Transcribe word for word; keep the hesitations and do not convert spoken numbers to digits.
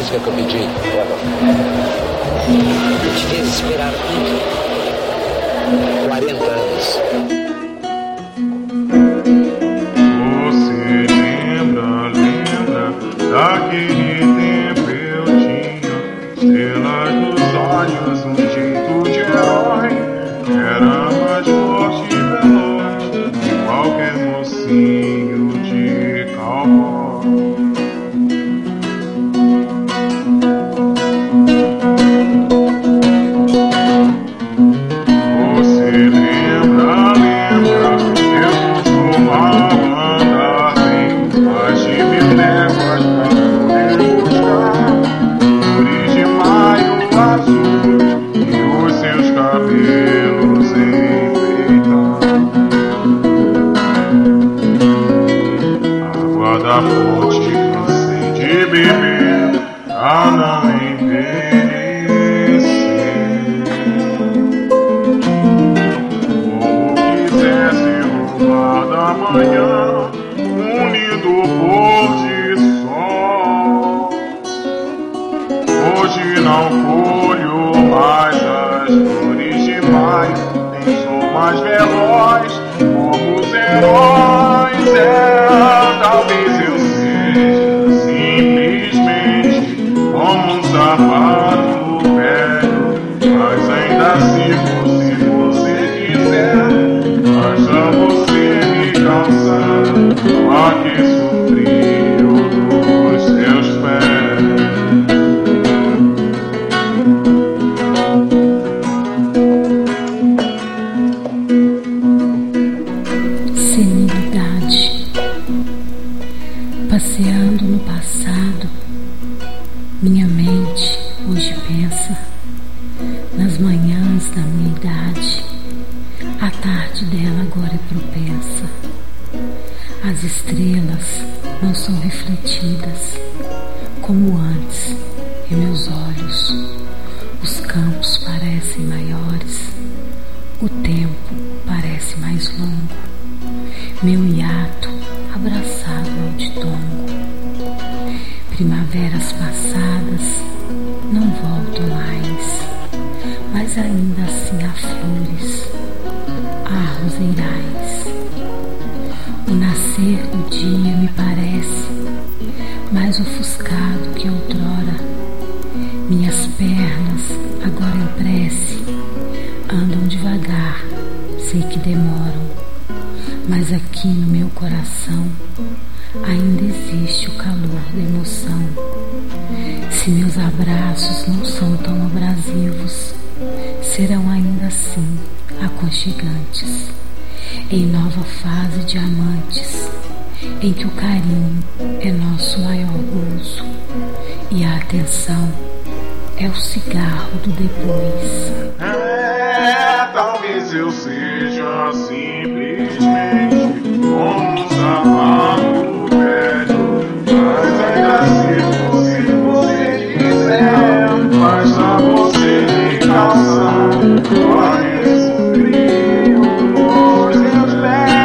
música que eu pedi. Eu te fiz esperar muito. quarenta anos. Você lembra, lembra daquele tempo eu tinha estrelas nos olhos, um jeito de herói. Era mais forte e veloz que qualquer mocinho de cowboy. Você lembra, lembra, eu costumava andar bem mais de mil léguas pra poder buscar flores de maio azul e os seus cabelos enfeitar. Água da fonte cansei de beber pra não envelhecer. Da manhã, um lindo pôr de sol. Hoje não colho mais as flores de maio, nem sou mais veloz como os heróis. É, talvez eu seja simplesmente como um sapato velho, mas ainda sigo se você quiser. Basta você calçando aqueço o frio dos seus pés. Senilidade. Passeando no passado, minha mente hoje pensa nas manhãs da minha idade. A tarde dela agora é propensa. As estrelas não são refletidas como antes em meus olhos. Os campos parecem maiores, o tempo parece mais longo. Meu hiato abraçado ao ditongo. Primaveras passadas não voltam mais, mas ainda assim há flores, há roseirais. O nascer do dia me parece mais ofuscado que outrora. Minhas pernas, agora em prece, andam devagar, sei que demoram, mas aqui no meu coração ainda existe o calor da emoção. Se meus abraços não são tão abrasivos, serão ainda assim aconchegantes. Em nova fase de amantes, em que o carinho é nosso maior gozo e a atenção é o cigarro do depois. É, talvez eu seja simplesmente como um sapato velho, mas ainda assim, se você quiser, basta você me calçar. Parece um frio nos seus pés.